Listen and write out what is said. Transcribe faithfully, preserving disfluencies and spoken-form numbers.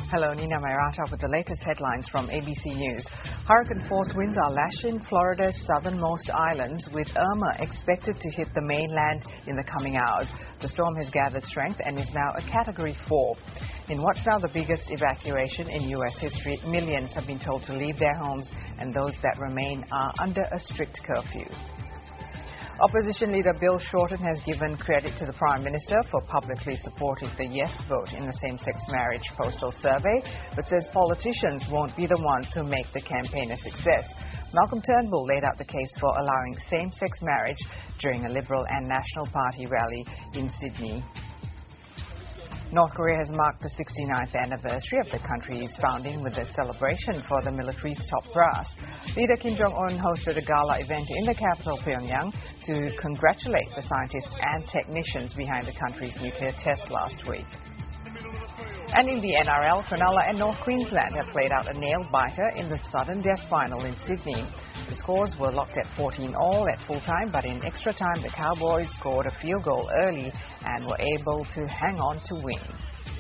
Hello, Nina Mairata with the latest headlines from A B C News. Hurricane force winds are lashing Florida's southernmost islands, with Irma expected to hit the mainland in the coming hours. The storm has gathered strength and is now a Category four. In what's now the biggest evacuation in U S history, millions have been told to leave their homes, and those that remain are under a strict curfew. Opposition leader Bill Shorten has given credit to the Prime Minister for publicly supporting the yes vote in the same-sex marriage postal survey, but says politicians won't be the ones who make the campaign a success. Malcolm Turnbull laid out the case for allowing same-sex marriage during a Liberal and National Party rally in Sydney. North Korea has marked the sixty-ninth anniversary of the country's founding with a celebration for the military's top brass. Leader Kim Jong-un hosted a gala event in the capital, Pyongyang, to congratulate the scientists and technicians behind the country's nuclear test last week. And in the N R L, Cronulla and North Queensland have played out a nail-biter in the sudden death final in Sydney. The scores were locked at fourteen all at full-time, but in extra time the Cowboys scored a field goal early and were able to hang on to win.